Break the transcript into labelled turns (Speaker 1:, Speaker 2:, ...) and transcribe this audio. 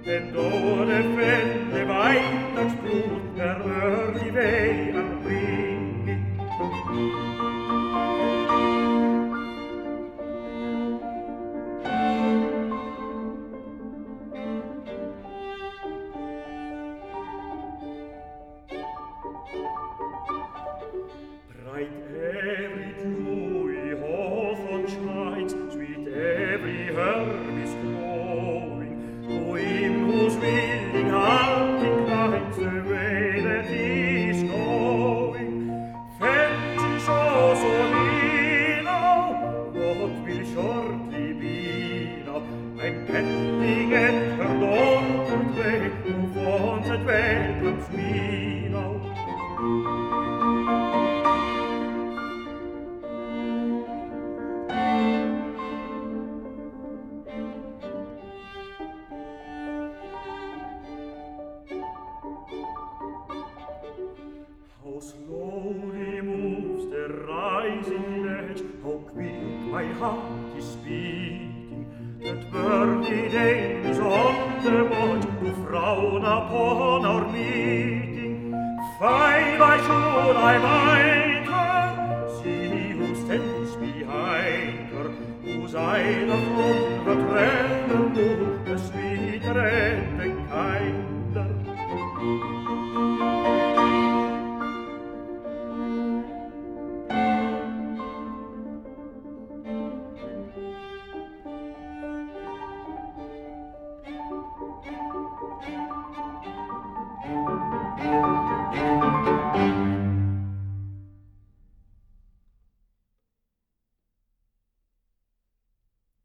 Speaker 1: and o'er the fen, the Weihnachtsbrut, die Weh am Ring. Bright every dewy hawthorn shines, sweet every herb is growing, to him whose willing heart inclines the way that he is going. Fancy shows on me now, what will shortly be now? I'm panting at her door portrait, who fawns and welcomes me now. How slowly moves the rising ledge, how quick my heart is beating, that worthy dame is on the watch to frown upon our meeting. Fine, why should I mind her? See who stands behind her, whose eye doth from her tread the moon, the sweet red